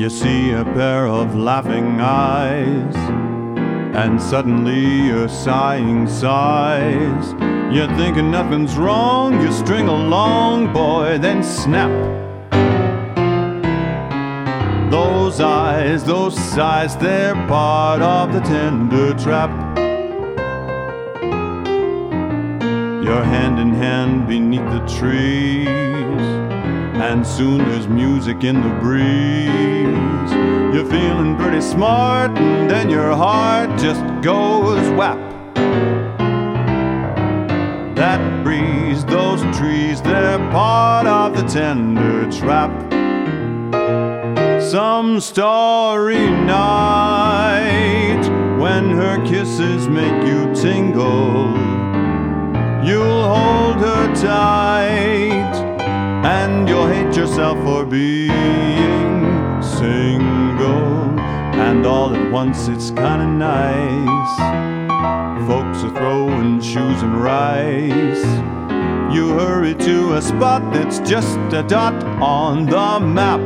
You see a pair of laughing eyes, and suddenly you're sighing sighs. You're thinking nothing's wrong, you string along, boy, then snap. Those eyes, those sighs, they're part of the tender trap. You're hand in hand beneath the trees, and soon there's music in the breeze. You're feeling pretty smart, and then your heart just goes whap. That breeze, those trees, they're part of the tender trap. Some starry night, when her kisses make you tingle, you'll hold her tight, and you'll hate yourself for being single. And all at once it's kinda nice. Folks are throwing shoes and rice. You hurry to a spot that's just a dot on the map.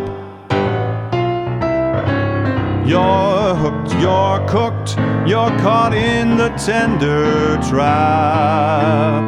You're hooked, you're cooked, you're caught in the tender trap.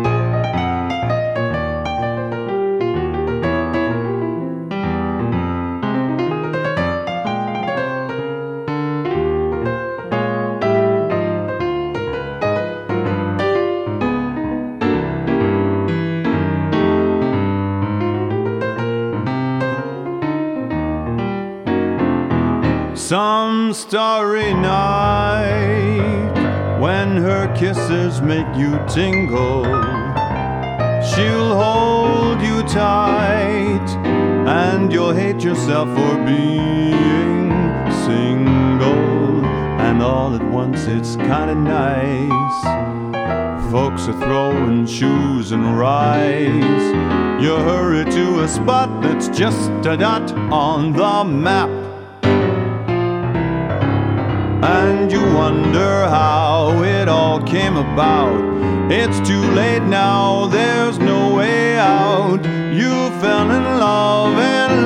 Some starry night, when her kisses make you tingle, she'll hold you tight, and you'll hate yourself for being single. And all at once it's kinda nice. Folks are throwing shoes and rice. You hurry to a spot that's just a dot on the map. And you wonder how it all came about. It's too late now, there's no way out. You fell in love, and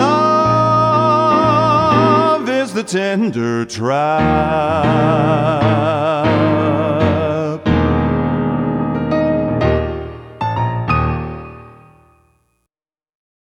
love is the tender trap.